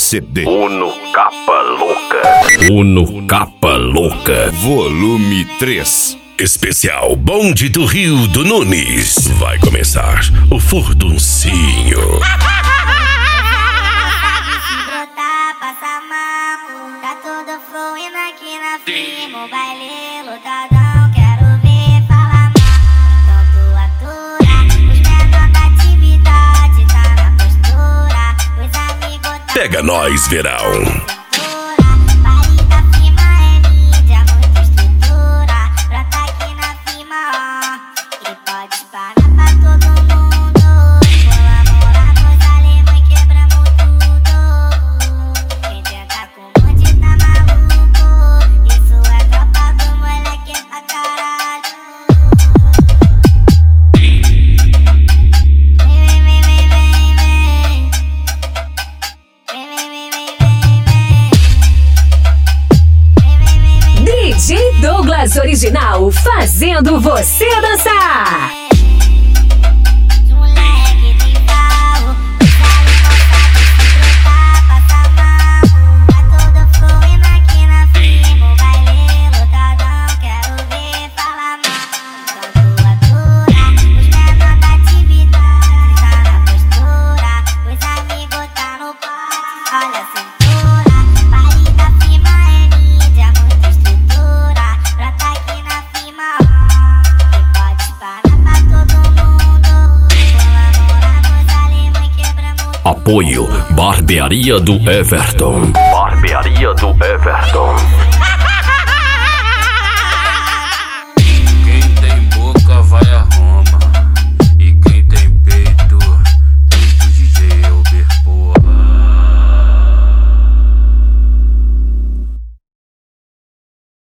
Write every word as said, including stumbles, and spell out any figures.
C D. Uno Capa Louca. Uno Capa Louca. Volume três. Especial Bonde do Rio do Nunes. Vai começar o furduncinho. Passa mal, tá tudo fluindo aqui na firma. O baile lotadão, quero ver falar mal. Então tu atura, os menores da atividade tá na postura. Os amigos tá Pega nós, verão. Baile da firma é mídia, muita estrutura. Pra tá aqui na firma, ó. E pode parar pra todo mundo. Colaborar com os alemães, quebramos tudo. Quem tenta com o bonde tá maluco. Isso é tropa do moleque pra caralho. Vem, vem, vem, vem, vem, vem. Vem, vem, vem, vem, vem, vem. Vem, vem, vem, vem. D J Douglas Original, fazendo você dançar. Os moleque tem carro, os alemão sabe se brotar, passa mal. Tá tudo fluindo aqui na firma. O baile lotadão, quero ver falar mal. Então tu atura, os menores da atividade tá na postura. Os amigos tá no pote, olha a cintura. Baile da firma é mídia, muita estrutura. Pra tá aqui na firma, ó. E pode parar pra todo mundo. Colaborar com os alemães, quebramos Apoio Barbearia do Everton. Barbearia do Everton.